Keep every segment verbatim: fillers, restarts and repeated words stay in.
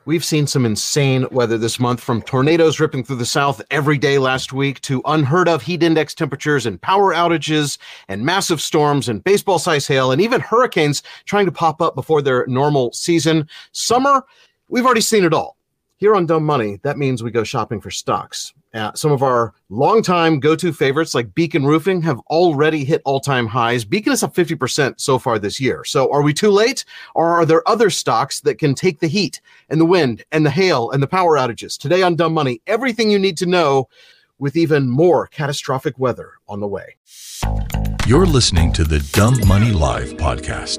We've seen some insane weather this month, from tornadoes ripping through the South every day last week to unheard of heat index temperatures and power outages and massive storms and baseball-sized hail and even hurricanes trying to pop up before their normal season. Summer, we've already seen it all. Here on Dumb Money, that means we go shopping for stocks. Uh, some of our longtime go-to favorites like Beacon Roofing have already hit all-time highs. Beacon is up fifty percent so far this year. So are we too late? Or are there other stocks that can take the heat and the wind and the hail and the power outages? Today on Dumb Money, everything you need to know, with even more catastrophic weather on the way. You're listening to the Dumb Money Live podcast.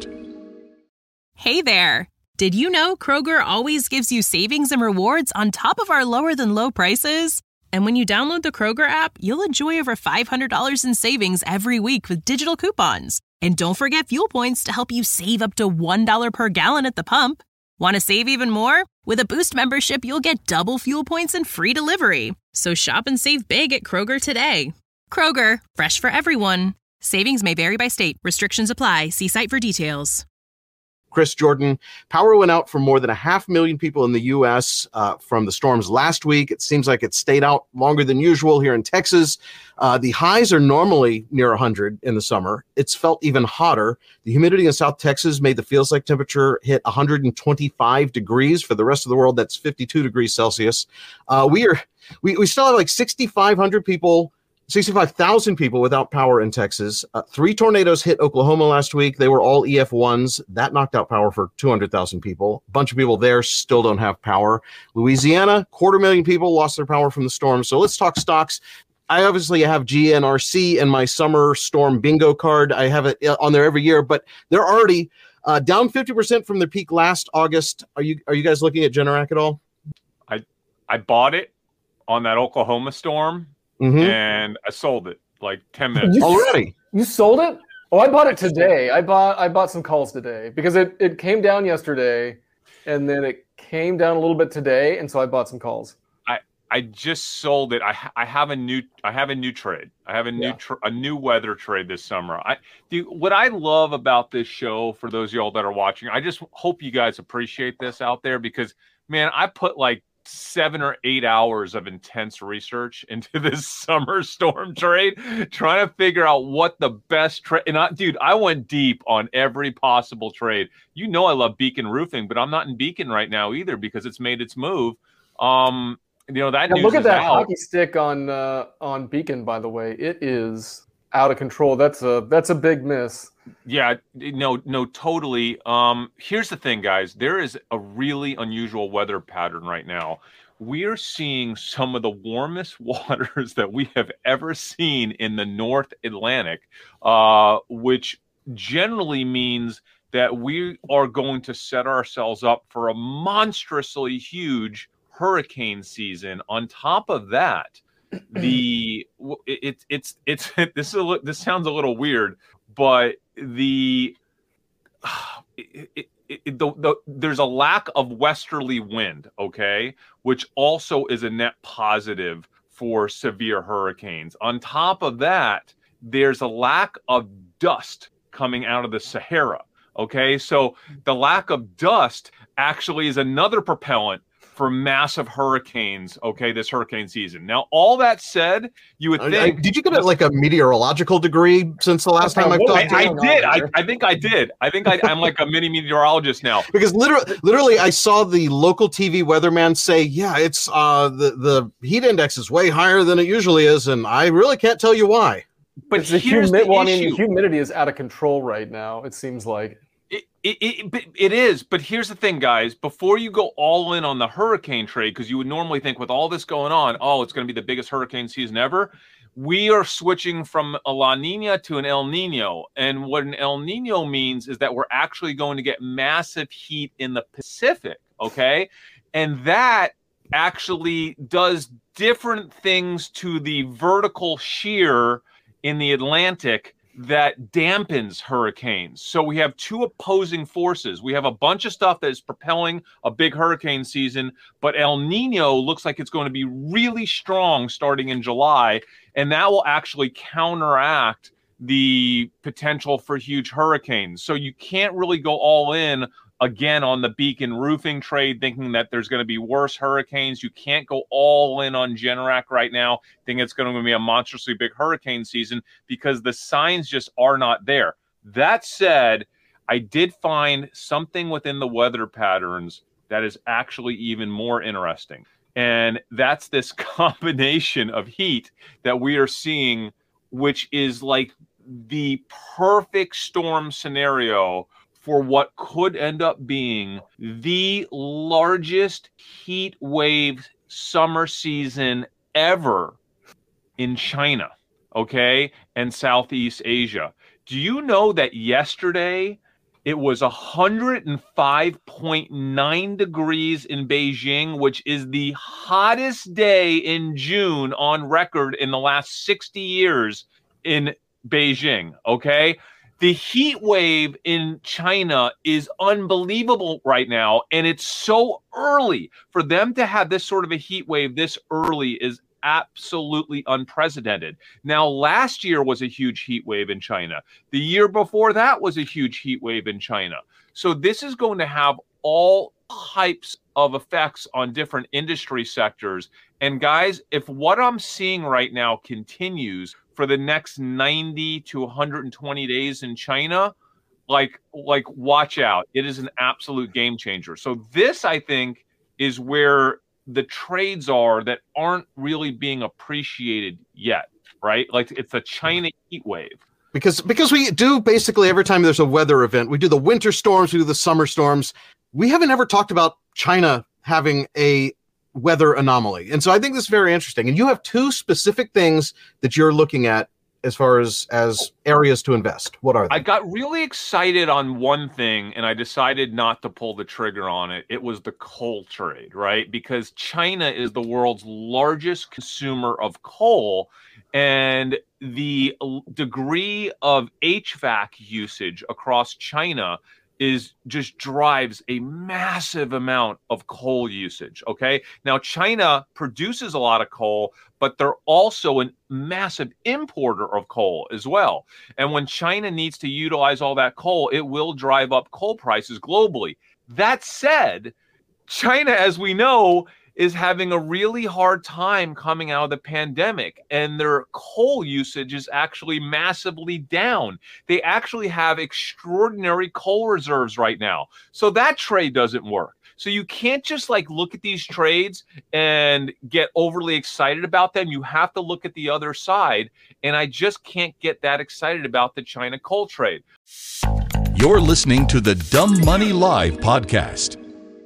Hey there. Did you know Kroger always gives you savings and rewards on top of our lower than low prices? And when you download the Kroger app, you'll enjoy over five hundred dollars in savings every week with digital coupons. And don't forget fuel points to help you save up to one dollar per gallon at the pump. Want to save even more? With a Boost membership, you'll get double fuel points and free delivery. So shop and save big at Kroger today. Kroger, fresh for everyone. Savings may vary by state. Restrictions apply. See site for details. Chris Jordan, power went out for more than a half million people in the U S uh, from the storms last week. It seems like it stayed out longer than usual here in Texas. Uh, the highs are normally near one hundred in the summer. It's felt even hotter. The humidity in South Texas made the feels like temperature hit one hundred twenty-five degrees. For the rest of the world, that's fifty-two degrees Celsius. Uh, we are we, we still have like sixty-five hundred people sixty-five thousand people without power in Texas. Uh, three tornadoes hit Oklahoma last week. They were all E F ones. That knocked out power for two hundred thousand people. A bunch of people there still don't have power. Louisiana, quarter million people lost their power from the storm. So let's talk stocks. I obviously have G N R C and my summer storm bingo card. I have it on there every year, but they're already uh, down fifty percent from their peak last August. Are you are you guys looking at Generac at all? I I bought it on that Oklahoma storm. Mm-hmm. And I sold it like ten minutes you, already. You sold it? Oh, I bought it today. I bought I bought some calls today because it, it came down yesterday, and then it came down a little bit today, and so I bought some calls. I, I just sold it. I I have a new I have a new trade. I have a new yeah. tra- a new weather trade this summer. I do what I love about this show. For those of y'all that are watching, I just hope you guys appreciate this out there, because man, I put like seven or eight hours of intense research into this summer storm trade, trying to figure out what the best trade. And I, dude, I went deep on every possible trade. You know, I love Beacon Roofing, but I'm not in Beacon right now either because it's made its move. Um, you know, that now news look at is that out. Hockey stick on uh, on Beacon, by the way. It is out of control. That's a that's a big miss. Yeah, no, no, totally. Um, here's the thing, guys. There is a really unusual weather pattern right now. We are seeing some of the warmest waters that we have ever seen in the North Atlantic, uh, which generally means that we are going to set ourselves up for a monstrously huge hurricane season. On top of that, the it, it's it's it's this is a, this sounds a little weird, but the, it, it, it, the, the there's a lack of westerly wind, okay, which also is a net positive for severe hurricanes. On top of that, there's a lack of dust coming out of the Sahara, okay? So the lack of dust actually is another propellant for massive hurricanes, okay, this hurricane season. Now, all that said, you would think... I, did you get a, like a meteorological degree since the last time I've talked to I, you? I did. I, I think I did. I think I, I'm like a mini meteorologist now. Because literally, literally, I saw the local T V weatherman say, yeah, it's uh, the, the heat index is way higher than it usually is, and I really can't tell you why. But it's here's the, humi- the well, I mean, humidity is out of control right now, it seems like. It, it, it, it is, but here's the thing, guys. Before you go all in on the hurricane trade, because you would normally think with all this going on, oh, it's going to be the biggest hurricane season ever. We are switching from a La Nina to an El Nino. And what an El Nino means is that we're actually going to get massive heat in the Pacific, okay? And that actually does different things to the vertical shear in the Atlantic that dampens hurricanes. So we have two opposing forces. We have a bunch of stuff that is propelling a big hurricane season, but El Nino looks like it's going to be really strong starting in July, and that will actually counteract the potential for huge hurricanes. So you can't really go all in again on the Beacon roofing trade, thinking that there's going to be worse hurricanes. You can't go all in on Generac right now, think it's going to be a monstrously big hurricane season because the signs just are not there. That said, I did find something within the weather patterns that is actually even more interesting. And that's this combination of heat that we are seeing, which is like the perfect storm scenario for what could end up being the largest heat wave summer season ever in China, okay, and Southeast Asia. Do you know that yesterday it was one hundred five point nine degrees in Beijing, which is the hottest day in June on record in the last sixty years in Beijing, okay? The heat wave in China is unbelievable right now, and it's so early. For them to have this sort of a heat wave this early is absolutely unprecedented. Now, last year was a huge heat wave in China. The year before that was a huge heat wave in China. So this is going to have all types of effects on different industry sectors. And guys, if what I'm seeing right now continues for the next ninety to one hundred twenty days in China, like, like watch out. It is an absolute game changer. So this, I think, is where the trades are that aren't really being appreciated yet, right? Like it's a China heat wave. Because because we do basically every time there's a weather event, we do the winter storms, we do the summer storms. We haven't ever talked about China having a weather anomaly. And so I think this is very interesting. And you have two specific things that you're looking at as far as as areas to invest. What are they? I got really excited on one thing and I decided not to pull the trigger on it. It was the coal trade, right? Because China is the world's largest consumer of coal, and the degree of H V A C usage across China is just drives a massive amount of coal usage, okay? Now, China produces a lot of coal, but they're also a massive importer of coal as well. And when China needs to utilize all that coal, it will drive up coal prices globally. That said, China, as we know, is having a really hard time coming out of the pandemic, and their coal usage is actually massively down. They actually have extraordinary coal reserves right now. So that trade doesn't work. So you can't just like look at these trades and get overly excited about them. You have to look at the other side. And I just can't get that excited about the China coal trade. You're listening to the Dumb Money Live podcast.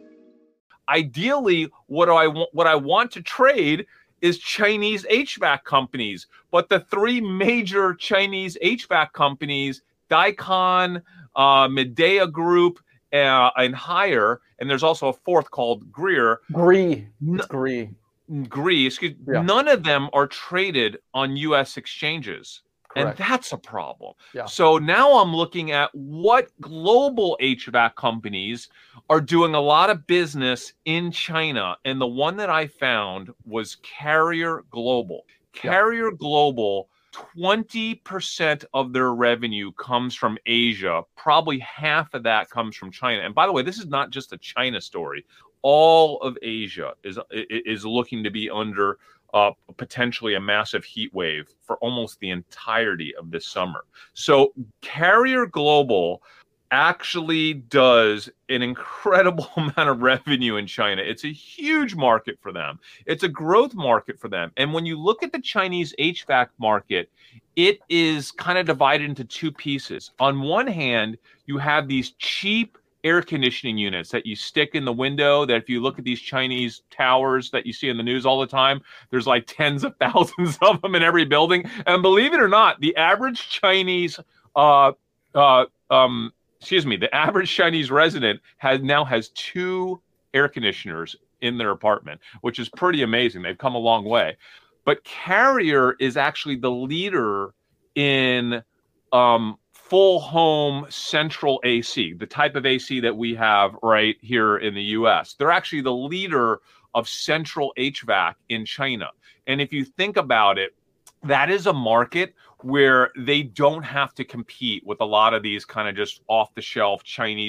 Ideally, what do I want, what I want to trade is Chinese H V A C companies. But the three major Chinese H V A C companies, Dicon, uh, Midea Group, uh, and Haier, and there's also a fourth called Greer. Gree. It's Gree. Gree, excuse me. Yeah. None of them are traded on U S exchanges. Correct. And that's a problem. Yeah. So now I'm looking at what global H V A C companies are doing a lot of business in China. And the one that I found was Carrier Global. Carrier yeah. Global, twenty percent of their revenue comes from Asia. Probably half of that comes from China. And by the way, this is not just a China story. All of Asia is, is looking to be under Uh, potentially a massive heat wave for almost the entirety of this summer. So Carrier Global actually does an incredible amount of revenue in China. It's a huge market for them. It's a growth market for them. And when you look at the Chinese H V A C market, it is kind of divided into two pieces. On one hand, you have these cheap air conditioning units that you stick in the window, that if you look at these Chinese towers that you see in the news all the time, there's like tens of thousands of them in every building. And believe it or not, the average Chinese, uh, uh, um, excuse me, the average Chinese resident has now has two air conditioners in their apartment, which is pretty amazing. They've come a long way. But Carrier is actually the leader in um, full home central A C, the type of A C that we have right here in the U S. They're actually the leader of central H V A C in China. And if you think about it, that is a market where they don't have to compete with a lot of these kind of just off the shelf Chinese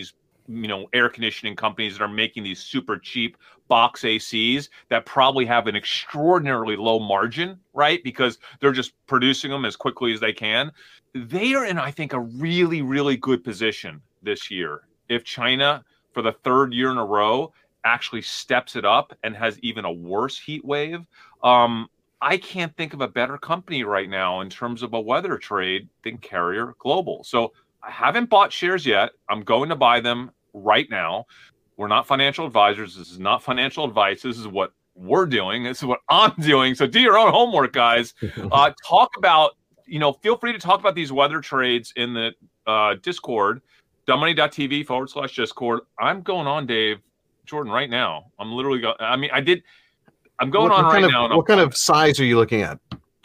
you know, air conditioning companies that are making these super cheap box A Cs that probably have an extraordinarily low margin, right? Because they're just producing them as quickly as they can. They are in, I think, a really, really good position this year. If China, for the third year in a row, actually steps it up and has even a worse heat wave, um, I can't think of a better company right now in terms of a weather trade than Carrier Global. So I haven't bought shares yet. I'm going to buy them right now. We're not financial advisors. This is not financial advice. This is what we're doing. This is what I'm doing. So do your own homework, guys. Uh, talk about, you know, feel free to talk about these weather trades in the uh, Discord, dumbmoney.tv forward slash Discord. I'm going on, Dave, Jordan, right now. I'm literally going. I mean, I did. I'm going what, on what right kind now. Of, what kind of size are you looking at?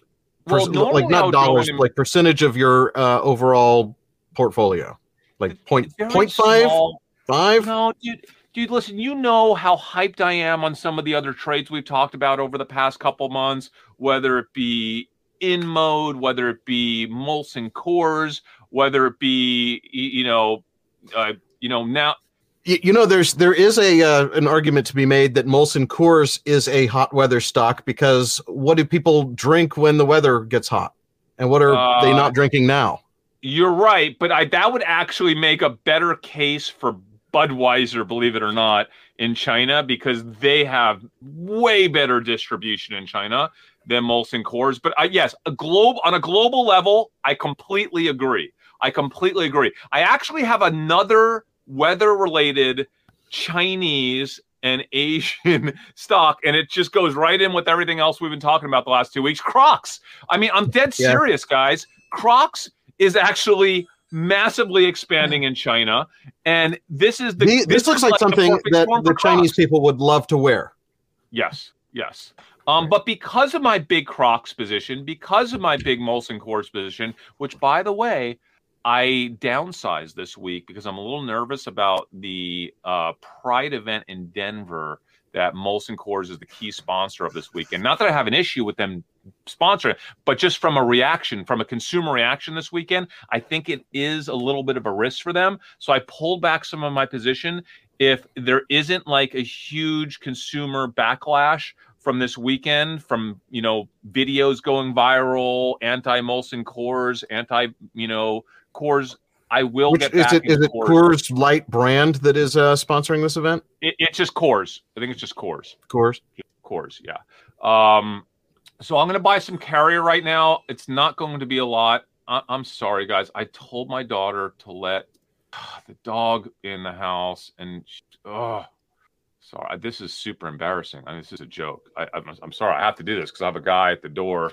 Well, Perc- like not dollars, like percentage of your uh, overall portfolio, like point point five, five. No, dude, dude, listen. You know how hyped I am on some of the other trades we've talked about over the past couple months, whether it be In Mode, whether it be Molson Coors, whether it be you know, uh, you know now. You know, there's there is a uh, an argument to be made that Molson Coors is a hot weather stock because what do people drink when the weather gets hot, and what are uh, they not drinking now? You're right, but I that would actually make a better case for Budweiser, believe it or not, in China because they have way better distribution in China than Molson Coors. But I, yes, a globe on a global level, I completely agree. I completely agree. I actually have another weather-related Chinese and Asian stock, and it just goes right in with everything else we've been talking about the last two weeks. Crocs. I mean, I'm dead yeah. serious, guys. Crocs is actually massively expanding in China, and this is the. The, this, this looks like, like something that the Chinese people would love to wear. Yes, yes. Um, right. But because of my big Crocs position, because of my big Molson Coors position, which, by the way, I downsized this week because I'm a little nervous about the uh, Pride event in Denver that Molson Coors is the key sponsor of this weekend. Not that I have an issue with them sponsoring, but just from a reaction, from a consumer reaction this weekend, I think it is a little bit of a risk for them. So I pulled back some of my position. If there isn't like a huge consumer backlash from this weekend, from, you know, videos going viral, anti-Molson Coors, anti, you know, Coors, I will Which, get is back it, is it Coors. Coors Light brand that is uh, sponsoring this event? It, it's just Coors. I think it's just Coors. Coors. Just Coors, yeah. Um, so I'm going to buy some Carrier right now. It's not going to be a lot. I, I'm sorry, guys. I told my daughter to let uh, the dog in the house, and she, oh, sorry. This is super embarrassing. I mean, this is a joke. I, I'm, I'm sorry. I have to do this because I have a guy at the door.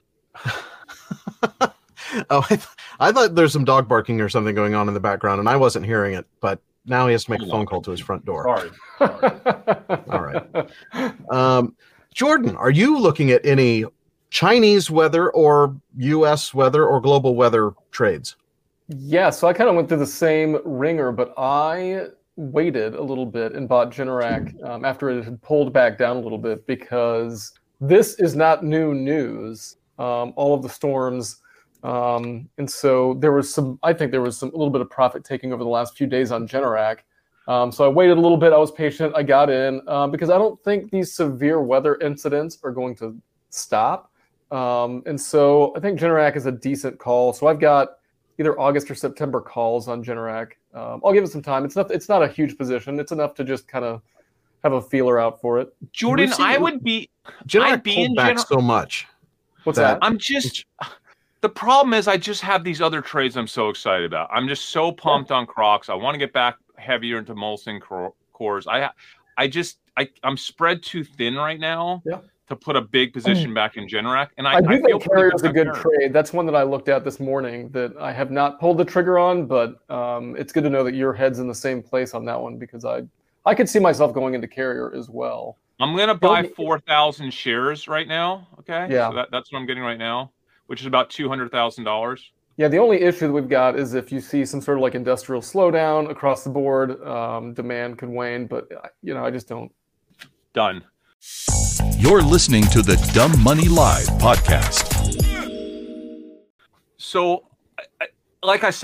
Oh, I, th- I thought there's some dog barking or something going on in the background, and I wasn't hearing it. But now he has to make a phone call to his front door. Sorry. Sorry. All right. Um, Jordan, are you looking at any Chinese weather or U S weather or global weather trades? Yeah, so I kind of went through the same ringer, but I waited a little bit and bought Generac um, after it had pulled back down a little bit because this is not new news. Um, all of the storms. Um, and so there was some, I think there was some, a little bit of profit taking over the last few days on Generac. Um, so I waited a little bit. I was patient. I got in um, because I don't think these severe weather incidents are going to stop. Um, and so I think Generac is a decent call. So I've got either August or September calls on Generac. Um, I'll give it some time. It's not, it's not a huge position. It's enough to just kind of have a feeler out for it. Jordan, I would be, Generac I'd be pulled in back Gener- so much. What's that? I'm just... The problem is I just have these other trades I'm so excited about. I'm just so pumped yeah. on Crocs. I want to get back heavier into Molson Coors. I I just, I, I'm spread too thin right now yeah. to put a big position back in Generac. And I, I do I think Carrier is a good Carrier. trade. That's one that I looked at this morning that I have not pulled the trigger on, but um, it's good to know that your head's in the same place on that one because I, I could see myself going into Carrier as well. I'm going to buy four thousand shares right now. Okay. Yeah. So that, that's what I'm getting right now, which is about two hundred thousand dollars. Yeah, the only issue that we've got is if you see some sort of like industrial slowdown across the board, um, demand could wane, but, you know, I just don't. Done. You're listening to the Dumb Money Live podcast. So, I, I, like I said,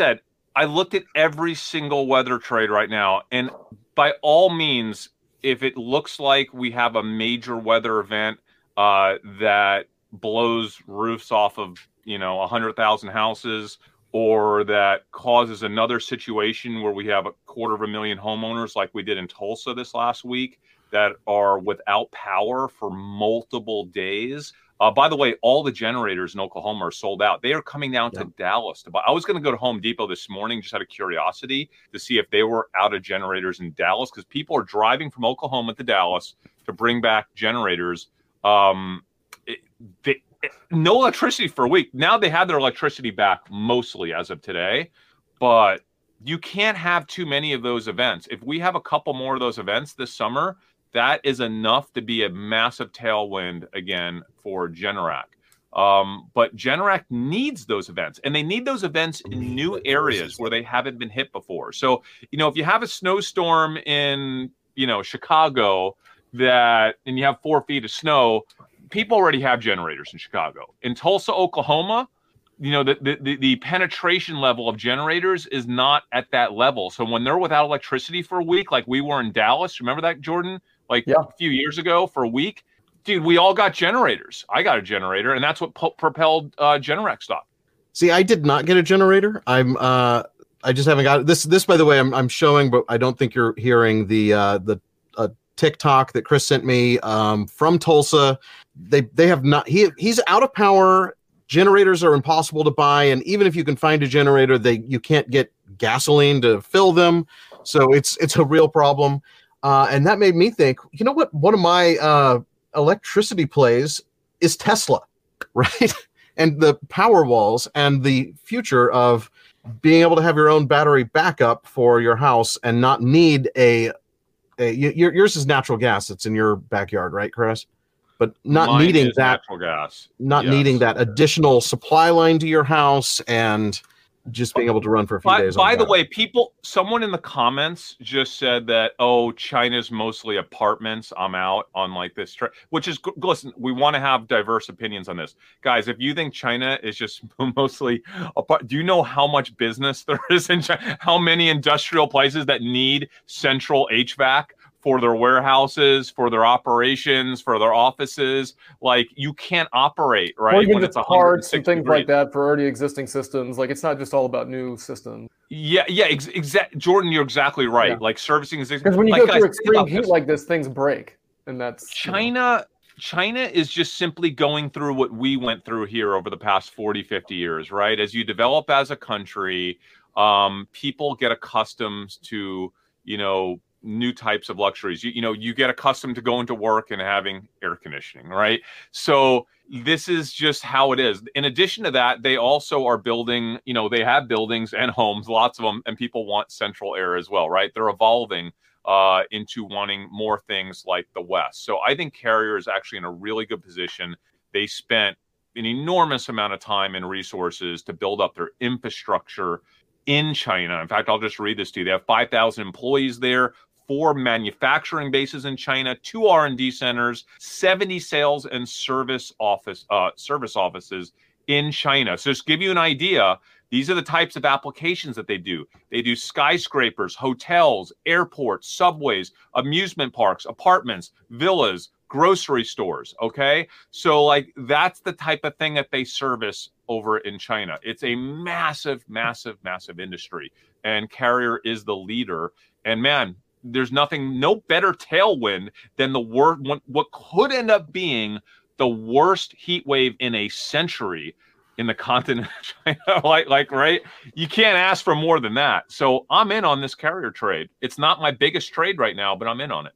I looked at every single weather trade right now, and by all means, if it looks like we have a major weather event uh, that blows roofs off of, you know, one hundred thousand houses, or that causes another situation where we have a quarter of a million homeowners like we did in Tulsa this last week that are without power for multiple days. Uh, by the way, all the generators in Oklahoma are sold out. They are coming down yeah. to Dallas to buy. I was going to go to Home Depot this morning just out of curiosity to see if they were out of generators in Dallas, because people are driving from Oklahoma to Dallas to bring back generators. Um, it, they, it, no electricity for a week. Now they have their electricity back mostly as of today, but you can't have too many of those events. If we have a couple more of those events this summer, that is enough to be a massive tailwind again for Generac. Um, but Generac needs those events, and they need those events in new areas where they haven't been hit before. So, you know, if you have a snowstorm in, you know, Chicago that, and you have four feet of snow, people already have generators in Chicago. In Tulsa, Oklahoma, you know, the, the, the penetration level of generators is not at that level. So when they're without electricity for a week, like we were in Dallas, remember that, Jordan? Like yeah. a few years ago for a week, dude, we all got generators. I got a generator, and that's what po- propelled uh, Generac stock. See, I did not get a generator. I'm, uh, I just haven't got it. This, this, by the way, I'm, I'm showing, but I don't think you're hearing the, uh, the uh, TikTok that Chris sent me um, from Tulsa. They, they have not. He, he's out of power. Generators are impossible to buy, and even if you can find a generator, they you can't get gasoline to fill them. So it's, it's a real problem. Uh, and that made me think, you know what? One of my uh, electricity plays is Tesla, right? And the power walls and the future of being able to have your own battery backup for your house and not need a, a your, yours is natural gas. It's in your backyard, right, Chris? But not Mine needing is that natural gas, not yes. needing that additional supply line to your house, and just being able to run for a few by, days. By the way, people, someone in the comments just said that, oh, China's mostly apartments. I'm out on like this, tra-. which is, listen, we want to have diverse opinions on this. Guys, if you think China is just mostly apart, do you know how much business there is in China? How many industrial places that need central H V A C for their warehouses, for their operations, for their offices? Like, you can't operate, right? Or even when just it's parts and things degrees. like that for already existing systems. Like, it's not just all about new systems. Yeah, yeah, ex- exact. Jordan, you're exactly right. Yeah. Like servicing is because when you like, go through guys, extreme heat like this, things break, and that's China. You know. China is just simply going through what we went through here over the past forty, fifty years, right? As you develop as a country, um, people get accustomed to, you know, new types of luxuries. You, you know, you get accustomed to going to work and having air conditioning, right? So this is just how it is. In addition to that, they also are building, you know, they have buildings and homes, lots of them, and people want central air as well, right? They're evolving uh, into wanting more things like the West. So I think Carrier is actually in a really good position. They spent an enormous amount of time and resources to build up their infrastructure in China. In fact, I'll just read this to you. They have five thousand employees there, four manufacturing bases in China, two R and D centers, seventy sales and service office uh, service offices in China. So just to give you an idea, these are the types of applications that they do. They do skyscrapers, hotels, airports, subways, amusement parks, apartments, villas, grocery stores, okay? So like that's the type of thing that they service over in China. It's a massive, massive, massive industry, and Carrier is the leader. And man, there's nothing, no better tailwind than the wor- what could end up being the worst heat wave in a century in the continent of China. like, like, right? You can't ask for more than that. So I'm in on this Carrier trade. It's not my biggest trade right now, but I'm in on it.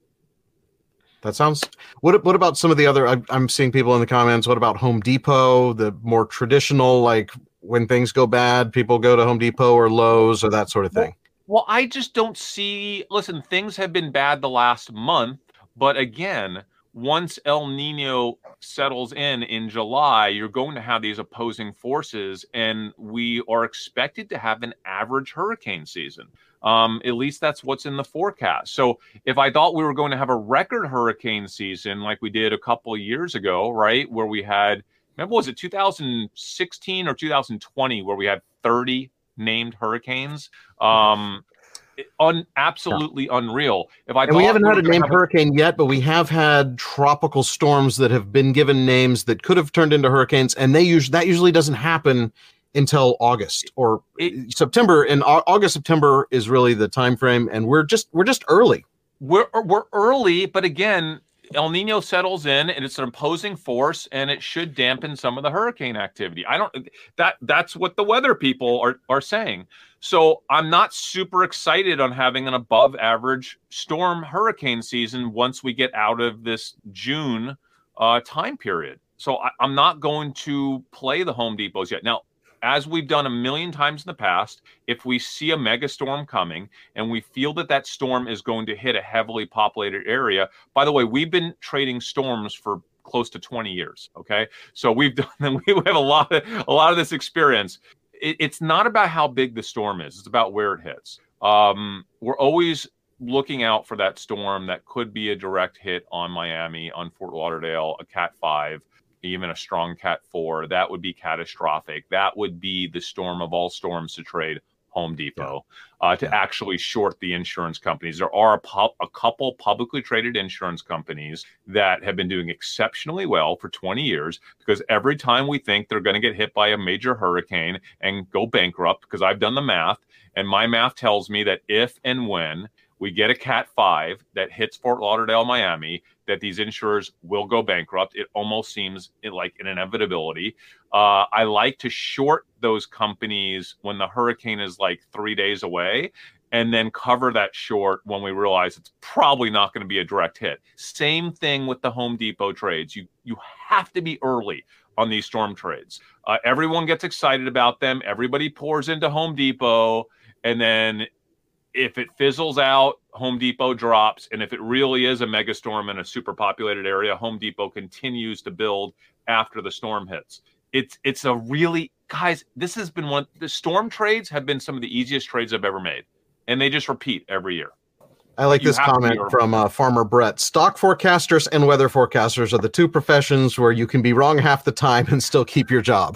That sounds. What What about some of the other? I, I'm seeing people in the comments. What about Home Depot? The more traditional, like when things go bad, people go to Home Depot or Lowe's or that sort of thing. Well, I just don't see. Listen, things have been bad the last month, but again, once El Nino settles in in July, you're going to have these opposing forces, and we are expected to have an average hurricane season. Um, at least that's what's in the forecast. So if I thought we were going to have a record hurricane season like we did a couple of years ago, right, where we had, remember, was it two thousand sixteen or two thousand twenty where we had thirty named hurricanes. Um, un, absolutely yeah. unreal. If I and we haven't had a named hurricane yet, but we have had tropical storms that have been given names that could have turned into hurricanes, and they usually that usually doesn't happen until August or it, September. And August, September is really the time frame, and we're just we're just early. We're we're early, but again, El Nino settles in, and it's an opposing force, and it should dampen some of the hurricane activity. I don't that that's what the weather people are are saying. So I'm not super excited on having an above average storm hurricane season once we get out of this June uh, time period. So I, I'm not going to play the Home Depots yet. Now, as we've done a million times in the past, if we see a mega storm coming and we feel that that storm is going to hit a heavily populated area, by the way, we've been trading storms for close to twenty years. Okay. So we've done, we have a lot of, a lot of this experience. It, it's not about how big the storm is. It's about where it hits. Um, we're always looking out for that storm that could be a direct hit on Miami, on Fort Lauderdale, a Cat five. Even a strong Cat four, that would be catastrophic. That would be the storm of all storms to trade Home Depot, yeah. uh, to yeah. actually short the insurance companies. There are a, pu- a couple publicly traded insurance companies that have been doing exceptionally well for twenty years, because every time we think they're going to get hit by a major hurricane and go bankrupt, because I've done the math, and my math tells me that if and when we get a Cat five that hits Fort Lauderdale, Miami, that these insurers will go bankrupt. It almost seems like an inevitability. Uh, I like to short those companies when the hurricane is like three days away, and then cover that short when we realize it's probably not going to be a direct hit. Same thing with the Home Depot trades. You you have to be early on these storm trades. Uh, everyone gets excited about them. Everybody pours into Home Depot, and then if it fizzles out, Home Depot drops. And if it really is a mega storm in a super populated area, Home Depot continues to build after the storm hits. It's it's a really, guys, this has been one, the storm trades have been some of the easiest trades I've ever made. And they just repeat every year. I like this comment from uh, Farmer Brett. Stock forecasters and weather forecasters are the two professions where you can be wrong half the time and still keep your job.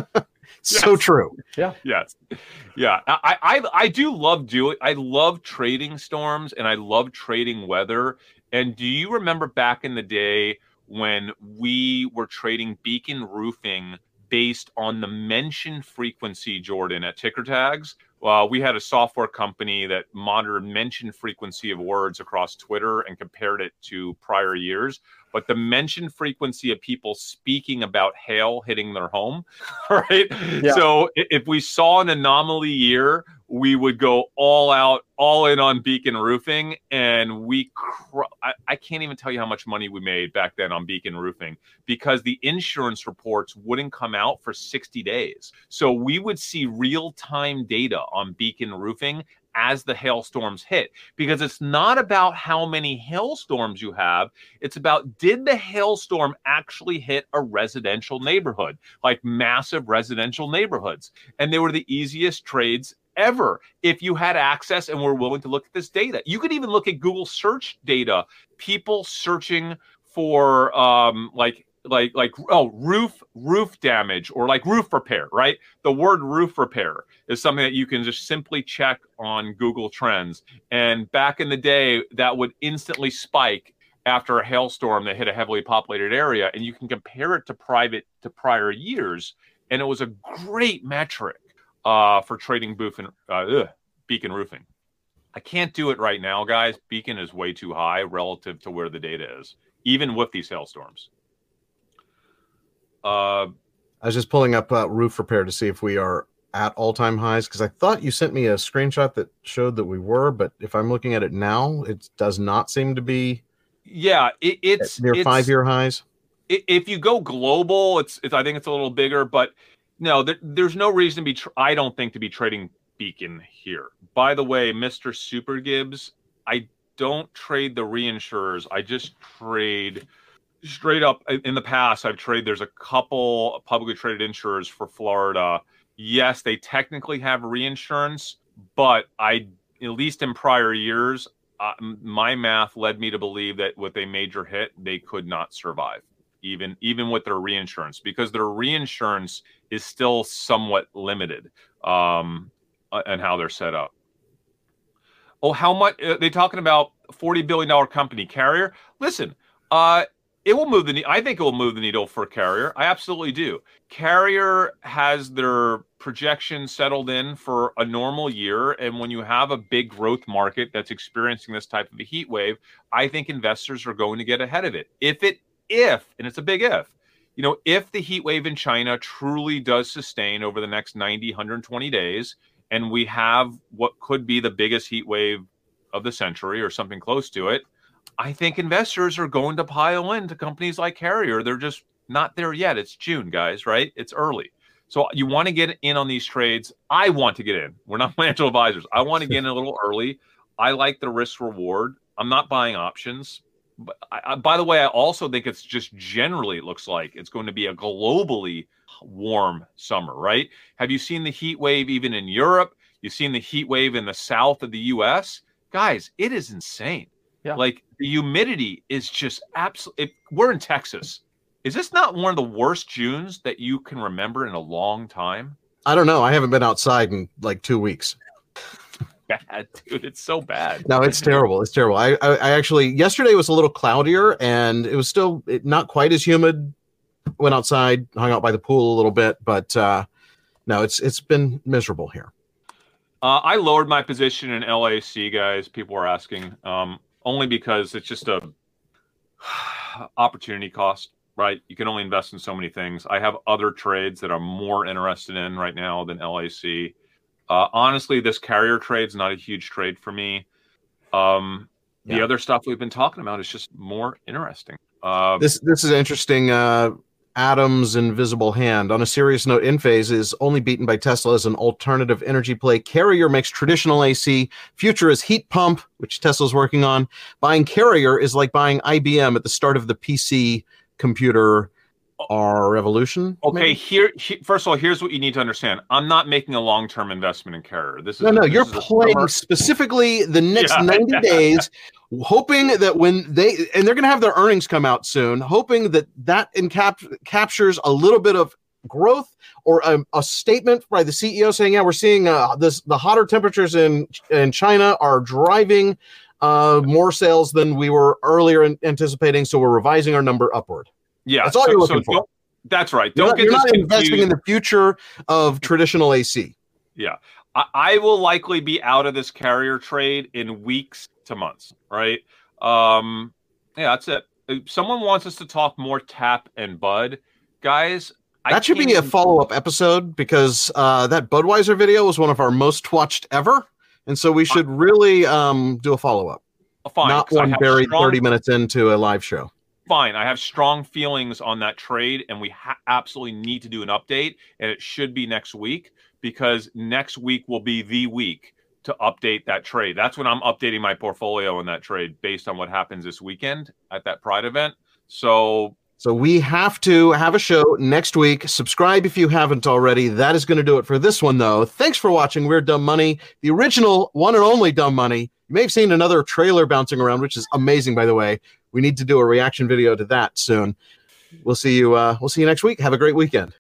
So yes. True. Yeah. Yes. Yeah. I, I I do love doing. I love trading storms, and I love trading weather. And do you remember back in the day when we were trading Beacon Roofing based on the mention frequency, Jordan, at Ticker Tags? Uh, we had a software company that monitored mention frequency of words across Twitter and compared it to prior years. But the mention frequency of people speaking about hail hitting their home, right? Yeah. So if we saw an anomaly year, we would go all out, all in on Beacon Roofing. And we, cr- I, I can't even tell you how much money we made back then on Beacon Roofing, because the insurance reports wouldn't come out for sixty days. So we would see real-time data on Beacon Roofing as the hailstorms hit, because it's not about how many hailstorms you have. It's about, did the hailstorm actually hit a residential neighborhood, like massive residential neighborhoods? And they were the easiest trades ever if you had access and were willing to look at this data. You could even look at Google search data, people searching for um, like like like oh roof roof damage or like roof repair, right? The word roof repair is something that you can just simply check on Google Trends. And back in the day, that would instantly spike after a hailstorm that hit a heavily populated area, and you can compare it to private to prior years, and it was a great metric uh, for trading Beacon, uh, ugh, Beacon Roofing. I can't do it right now, guys. Beacon is way too high relative to where the data is, even with these hailstorms. Uh, I was just pulling up uh, roof repair to see if we are at all-time highs, because I thought you sent me a screenshot that showed that we were, but if I'm looking at it now, it does not seem to be. Yeah, it, it's near it's, five-year highs. It, if you go global, it's, it's I think it's a little bigger, but no, there, there's no reason to be. Tr- I don't think to be trading Beacon here. By the way, Mister Super Gibbs, I don't trade the reinsurers. I just trade. Straight up, in the past, I've traded, there's a couple publicly traded insurers for Florida. Yes, they technically have reinsurance, but I, at least in prior years, uh, my math led me to believe that with a major hit, they could not survive, even, even with their reinsurance, because their reinsurance is still somewhat limited. Um, uh, and how they're set up. Oh, how much uh, they talking about? forty billion dollars company, Carrier. Listen, uh, it will move the needle. I think it will move the needle for Carrier. I absolutely do. Carrier has their projections settled in for a normal year. And when you have a big growth market that's experiencing this type of a heat wave, I think investors are going to get ahead of it. If it, if, and it's a big if, you know, if the heat wave in China truly does sustain over the next ninety, one hundred twenty days, and we have what could be the biggest heat wave of the century or something close to it, I think investors are going to pile into companies like Carrier. They're just not there yet. It's June, guys, right? It's early. So you want to get in on these trades. I want to get in. We're not financial advisors. I want to get in a little early. I like the risk reward. I'm not buying options. But I, I, by the way, I also think it's just generally, it looks like it's going to be a globally warm summer, right? Have you seen the heat wave even in Europe? You've seen the heat wave in the south of the U S? Guys, it is insane. Yeah. Like the humidity is just absolutely, we're in Texas. Is this not one of the worst Junes that you can remember in a long time? I don't know. I haven't been outside in like two weeks. Bad, dude. It's so bad. No, it's terrible. It's terrible. I, I, I actually, yesterday was a little cloudier and it was still it, not quite as humid. Went outside, hung out by the pool a little bit, but uh, no, it's it's been miserable here. Uh, I lowered my position in L A C, guys. People were asking, um, only because it's just a opportunity cost, right? You can only invest in so many things. I have other trades that I'm more interested in right now than L A C. Uh, honestly, this Carrier trade is not a huge trade for me. Um, the yeah. other stuff we've been talking about is just more interesting. Uh, this this is interesting. Uh, Adam's invisible hand. On a serious note, Enphase is only beaten by Tesla as an alternative energy play. Carrier makes traditional A C. Future is heat pump, which Tesla's working on. Buying Carrier is like buying I B M at the start of the P C computer our revolution. Okay, maybe? here, he, first of all, here's what you need to understand. I'm not making a long-term investment in Carrier. This is no, no. This you're is playing specifically the next yeah. ninety days, hoping that when they and they're going to have their earnings come out soon, hoping that that encap, captures a little bit of growth or a, a statement by the C E O saying, "Yeah, we're seeing uh, this. The hotter temperatures in in China are driving uh, more sales than we were earlier in, anticipating, so we're revising our number upward." Yeah, that's all so, you're looking so for. That's right. Don't Don't you're get not, this you're not investing confused. in the future of traditional A C. Yeah, I, I will likely be out of this Carrier trade in weeks to months. Right? Um, yeah, that's it. If someone wants us to talk more Tap and Bud, guys. That I should be can't a even- follow-up episode because uh, that Budweiser video was one of our most watched ever, and so we should really um, do a follow-up. Fine, not 'cause I one have buried strong- thirty minutes into a live show. Fine, I have strong feelings on that trade, and we ha- absolutely need to do an update, and it should be next week because next week will be the week to update that trade. That's when I'm updating my portfolio on that trade based on what happens this weekend at that Pride event. So, so we have to have a show next week. Subscribe if you haven't already. That is going to do it for this one, though. Thanks for watching We're Dumb Money, the original one and only Dumb Money. You may have seen another trailer bouncing around, which is amazing, by the way. We need to do a reaction video to that soon. We'll see you. Uh, we'll see you next week. Have a great weekend.